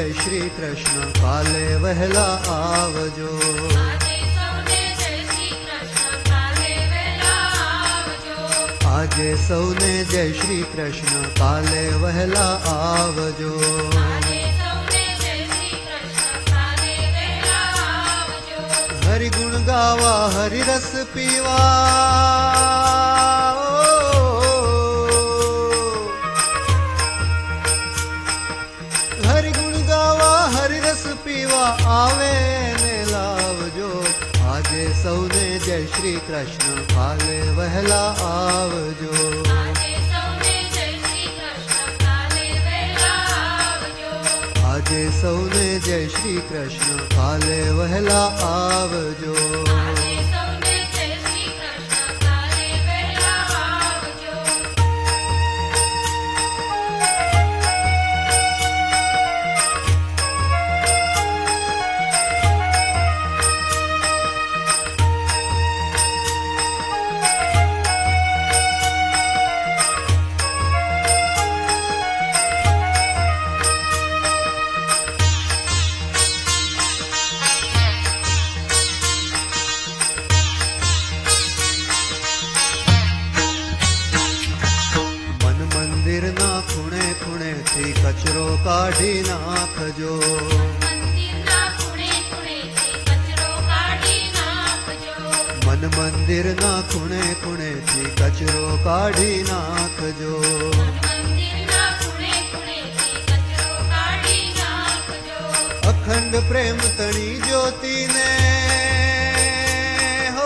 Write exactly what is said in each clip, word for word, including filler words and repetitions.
જય શ્રી કૃષ્ણ કાલે વહેલા આવજો. આજે સૌને જય શ્રી કૃષ્ણ કાલે વહેલા આવજો. હરિગુણ ગાવા હરિરસ પીવા, હરિગુણ ગાવા હરિરસ પીવા આવે ને લાવજો. આજે સૌને જય શ્રી કૃષ્ણ કાલે વહેલા આવજો. આજે સૌને જય શ્રી કૃષ્ણ કાલે વહેલા આવજો. કચરો કાઢી નાખજો. મન મંદિરના ખૂણે ખૂણેથી કચરો કાઢી નાખજો. અખંડ પ્રેમ તણી જ્યોતિને હો,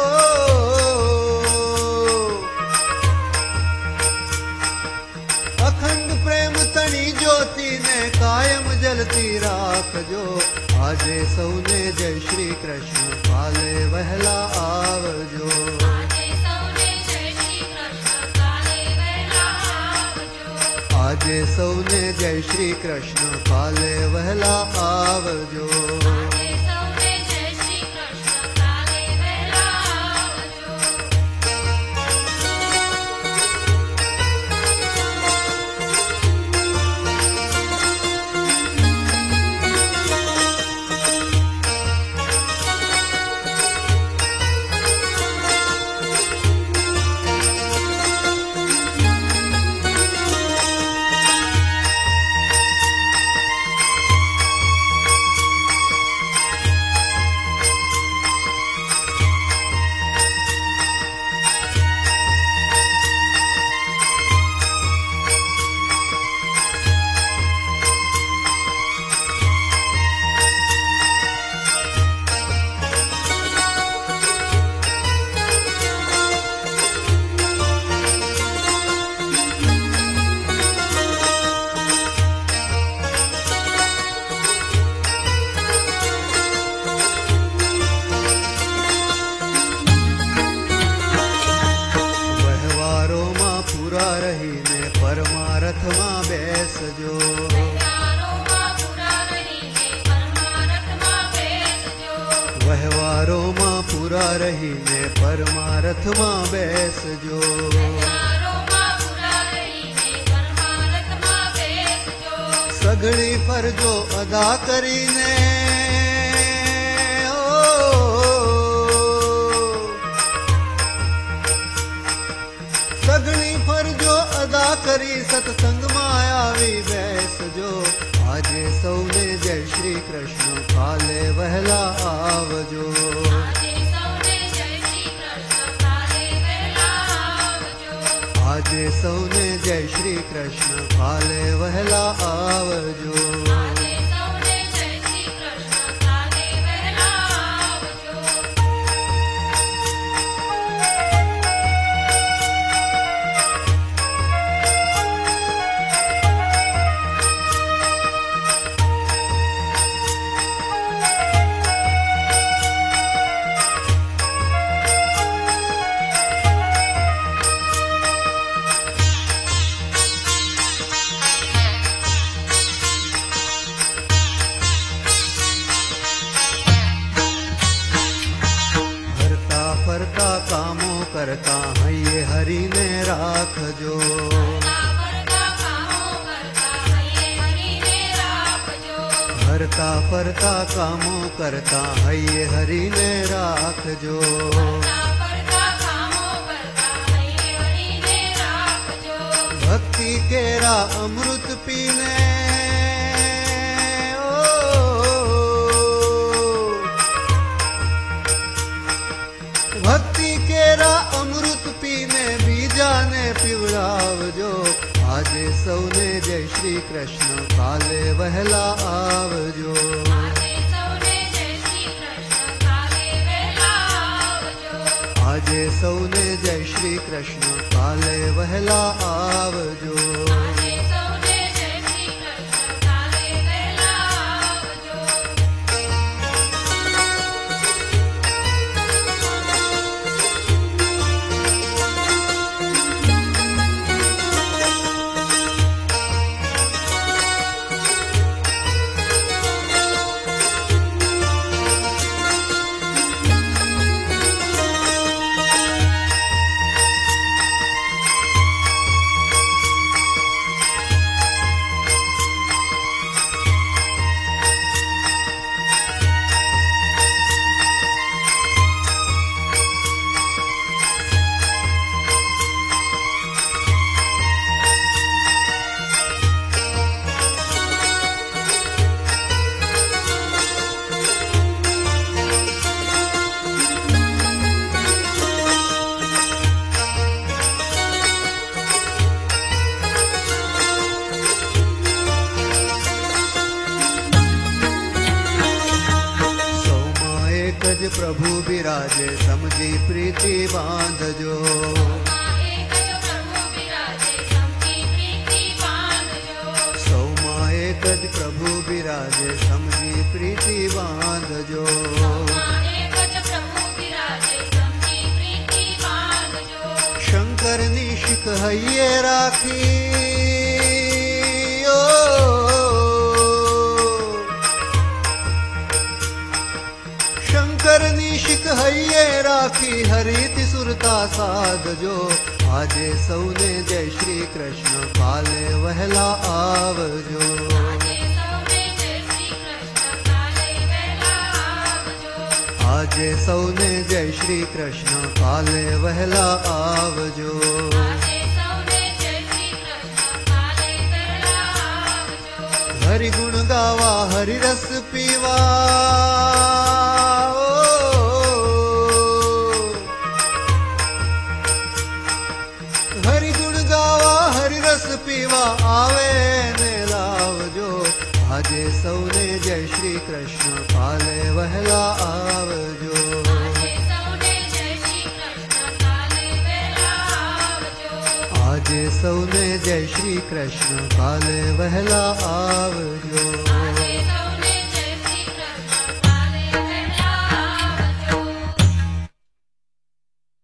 અખંડ પ્રેમ તણી જ્યોતિને કાયમ જલતી રાખજો. આજે સૌને જય શ્રી કૃષ્ણ કાલે વહેલા આવજો. આજે સૌને જય શ્રી કૃષ્ણ કાલે વહેલા આવજો. રહીને પરમારથમાં બેસજો. વહેવારોમાં પૂરા રહીને પરમારથમાં બેસજો. સઘળી ફરજો અદા કરીને સઘળી ફરજો અદા કરી સત્સંગમાં આવી બેસજો. આજે સૌને જય શ્રી કૃષ્ણ કાલે વહેલા આવજો. આજે સૌને જય શ્રી કૃષ્ણ કાલે વહેલા આવજો. ફરતા ફરતા કામો કરતા હૈયે હરીને રાખજો. ભક્તિ કેરા અમૃત પીને ભક્તિ કેરા અમૃત પીને બીજાને પીવડાવજો. આજે સૌને જય શ્રી કૃષ્ણ, કાલે વહેલા આવજો. આજે સૌને જય શ્રી કૃષ્ણ, કાલે વહેલા આવજો. પ્રભુ બિરાજે સમજી પ્રીતિ બાંધજો. સૌમાં એક જ પ્રભુ બિરાજે સમજી પ્રીતિ બાંધજો. શંકરની શીખ હૈયે રાખી શંકરની શીખ હૈયે રાખી હરિથી સુરતા સાધજો. આજે સૌને જય શ્રી કૃષ્ણ, કાલે વહેલા આવજો. આજે સૌને જય શ્રી કૃષ્ણ, કાલે વહેલા આવજો. હરિ ગુણ ગાવા હરિ રસ પીવા હરિ ગુણ ગાવા હરિ રસ પીવા આવે ને લાવજો. આજે સૌને જય શ્રી કૃષ્ણ, કાલે વહેલા આવજો. આજે સૌને જય શ્રી કૃષ્ણ, કાલે વહેલા આવજો.